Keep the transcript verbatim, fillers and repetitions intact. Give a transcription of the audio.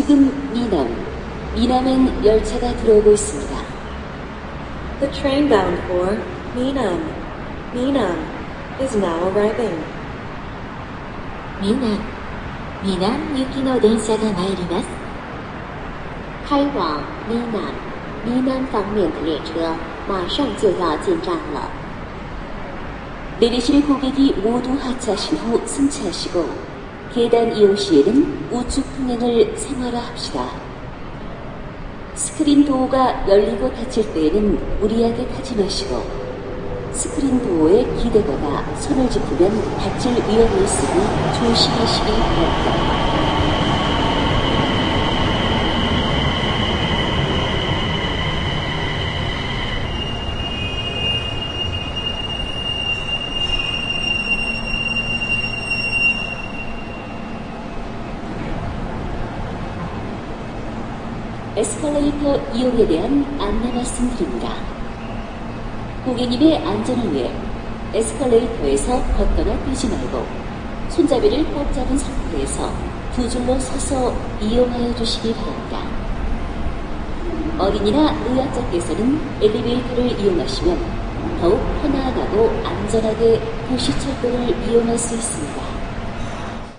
지금 미남, 미남엔 열차가 들어오고 있습니다. The train bound for Minam, Minam is now arriving. ミナン、ミナン行きの電車が参ります。开往미남、미남方面的列车马上就要进站了。 내리실 고객이 모두 하차하신 후 승차하시고 계단 이용 시에는 우측 통행을 생활화합시다. 스크린 도어가 열리고 닫힐 때에는 무리하게 타지 마시고 스크린 도어에 기대거나 손을 짚으면 다칠 위험이 있으니 조심하시기 바랍니다. 에스컬레이터 이용에 대한 안내 말씀드립니다. 고객님의 안전을 위해 에스컬레이터에서 걷거나 뛰지 말고 손잡이를 꽉 잡은 상태에서 두 줄로 서서 이용하여 주시기 바랍니다. 어린이나 노약자께서는 엘리베이터를 이용하시면 더욱 편안하고 안전하게 도시철도를 이용할 수 있습니다.